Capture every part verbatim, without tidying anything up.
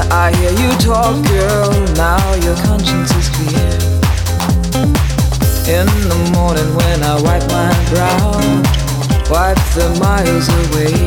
I hear you talk, girl, now your conscience is clear. In the morning when I wipe my brow, wipe the miles away,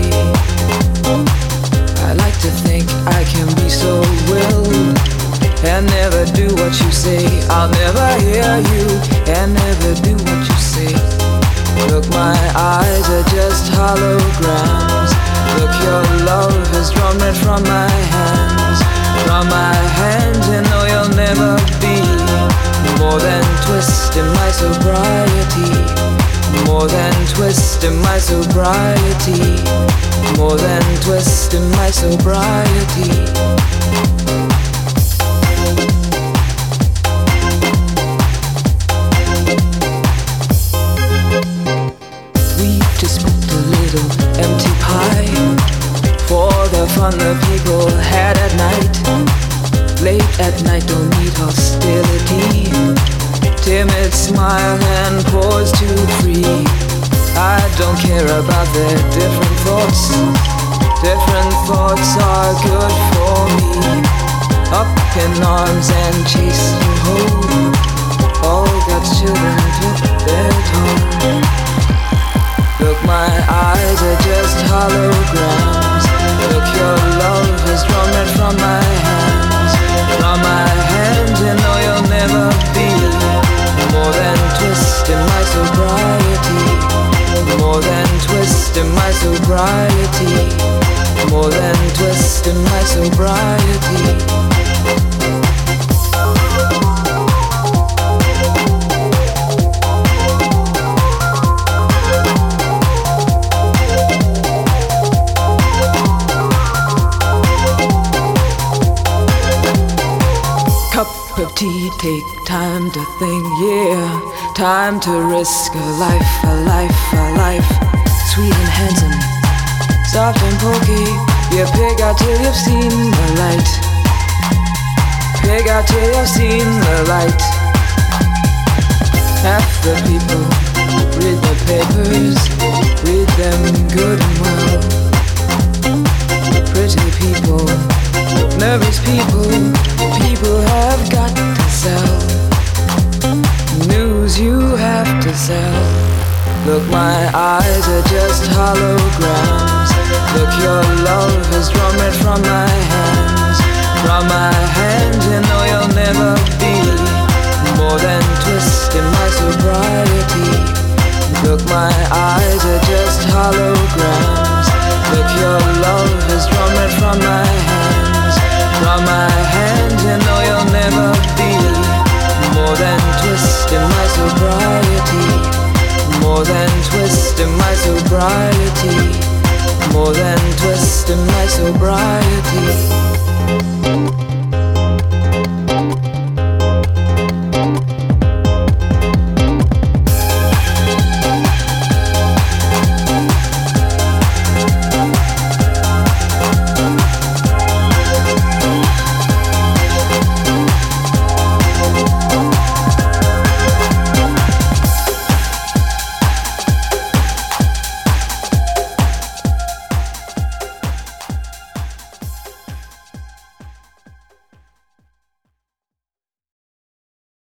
I like to think I can be so willed and never do what you say. I'll never hear you and never do what you say. Look, my eyes are just holograms. Look, your love has drawn red from my hands. From my hands, you know you'll never be more than twist in my sobriety. More than twist in my sobriety. More than twist in my sobriety. Empty pie for the fun the people had at night. Late at night, don't need hostility. Timid smile and pause too free. I don't care about their different thoughts. Different thoughts are good for me. Up in arms and chasing home. All God's children took their toll. Look, my eyes are just holograms. Look, your love has drawn red from my hands. From my hands, you know you'll never be more than twist in my sobriety. More than twist in my sobriety. More than twist in my sobriety. Of tea, take time to think, yeah. Time to risk a life, a life, a life. Sweet and handsome, soft and pokey. You pig out till you've seen the light. Pig out till you've seen the light. Half the people read the papers, read them good and well. Pretty people, nervous people, people have got to sell. News you have to sell. Look, my eyes are just holograms. Look, your love has drawn red from my hands. From my hands, you know you'll never be more than twist in my sobriety. Look, my eyes are just holograms. Look, your love has drawn red from my hands. From my hands, you know you'll never be more than twist in my sobriety. More than twist in my sobriety. More than twist in my sobriety.